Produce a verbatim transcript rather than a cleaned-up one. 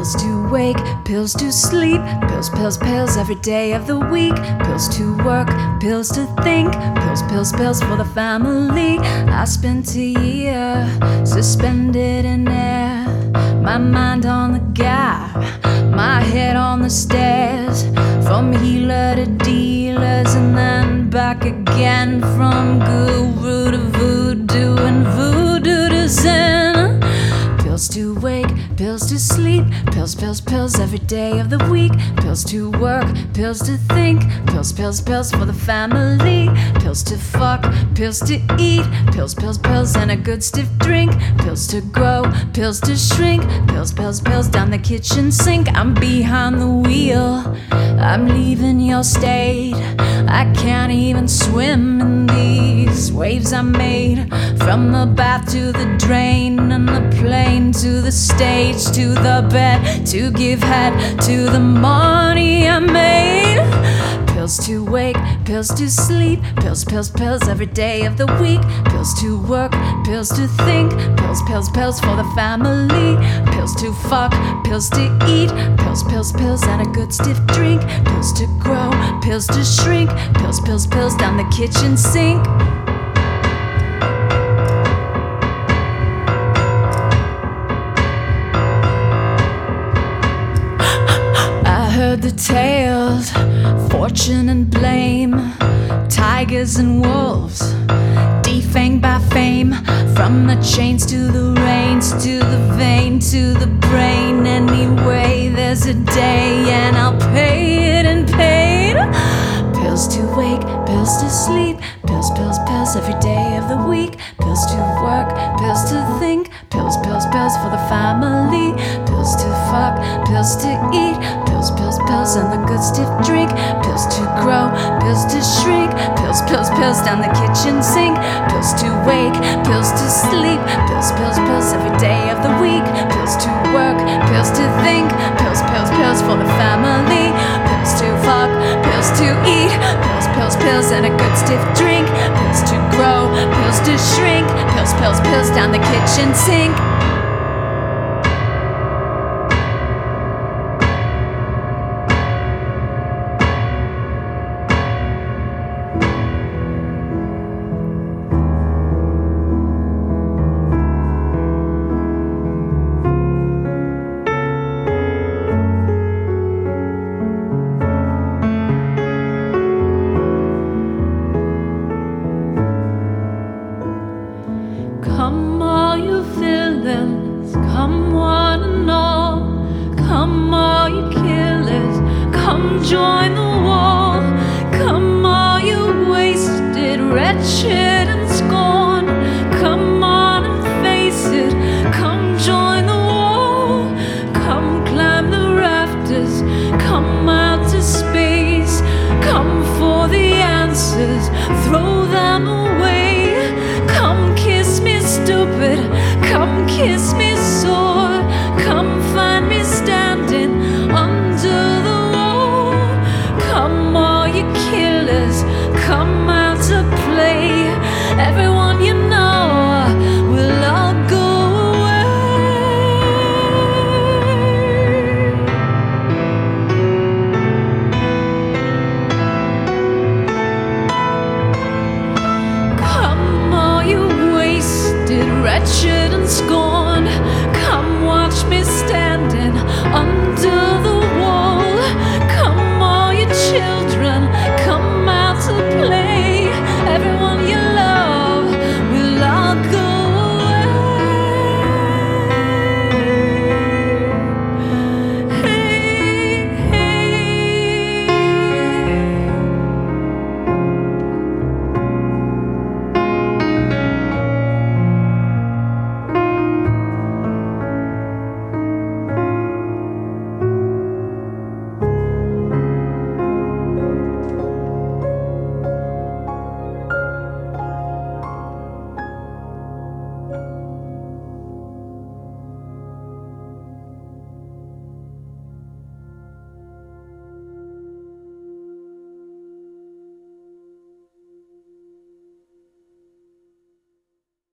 Pills to wake, pills to sleep, pills, pills, pills every day of the week. Pills to work, pills to think, pills, pills, pills for the family. I spent a year suspended in air, my mind on the gap, my head on the stairs, from healer to dealers and then back again, from guru to voodoo and voodoo to zen. Pills to wake, pills to sleep, pills, pills, pills every day of the week. Pills to work, pills to think, pills, pills, pills for the family. Pills to fuck, pills to eat, pills, pills, pills and a good stiff drink. Pills to grow, pills to shrink, pills, pills, pills down the kitchen sink. I'm behind the wheel, I'm leaving your state. I can't even swim in these waves I made, from the bath to the drain and the plane to the stage to the bed, to give head to the money I made. Pills to wake, pills to sleep, pills, pills, pills every day of the week. Pills to work, pills to think, pills, pills, pills for the family. Pills to fuck, pills to eat, pills, pills, pills and a good stiff drink. Pills to grow, pills to shrink, pills, pills, pills down the kitchen sink. The tales, fortune and blame, tigers and wolves, defanged by fame, from the chains to the reins, to the vein, to the brain. Anyway, there's a day and I'll pay it in pain. Pills to wake, pills to sleep, pills, pills, pills every day of the week. Pills to work, pills to think, pills, pills, pills for the family. Pills to fuck, pills to eat, pills, pills, pills and the good stiff drink. Pills to grow, pills to shrink, pills, pills, pills down the kitchen sink. Pills to wake, pills to sleep, pills, pills, pills every day of the week. Pills to work, pills to think, pills, pills, pills for the family. Pills to fuck, pills to eat, pills, pills, pills and a good stiff drink. Pills to grow, pills to shrink, pills, pills, pills down the kitchen sink. Come all you villains, come one and all. Come all you killers, come join the wall. Come all you wasted, wretched and scorned. Come on and face it, come join the wall. Come climb the rafters, come out to space. Come for the answers, throw them away. Come kiss me stupid, come kiss me sore. Come find me standing under the wall. Come all you killers, come out to play. Everyone you know will all go away. Come all you wasted, wretched and scorned. Come watch me standing under the